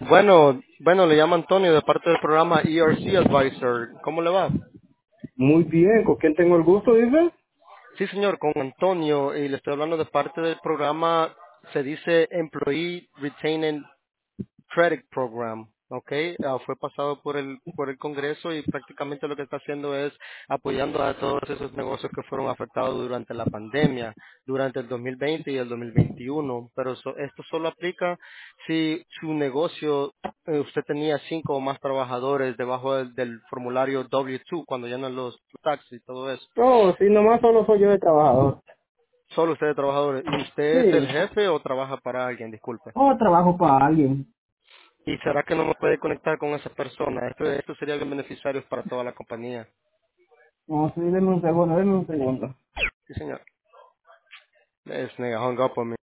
Bueno, le llamo Antonio de parte del programa ERC Advisor. ¿Cómo le va? Muy bien, ¿con quién tengo el gusto, dice? Sí, señor, con Antonio y le estoy hablando de parte del programa, se dice Employee Retaining Credit Program, ¿ok? Fue pasado por el Congreso y prácticamente lo que está haciendo es apoyando a todos esos negocios que fueron afectados durante la pandemia, durante el 2020 y el 2021, pero esto solo aplica si su negocio, usted tenía 5 o más trabajadores debajo del formulario W2 cuando llenan los taxis y todo eso. No, sí, nomás solo soy yo de trabajador. Solo usted de trabajadores. ¿Y usted es el Sí. jefe o trabaja para alguien? Disculpe. Oh, trabajo para alguien. ¿Y será que no me puede conectar con esa persona? Esto sería bien beneficiario para toda la compañía. No, sí, denme un segundo, denme un segundo. Sí, señor. This nigga hung up on me.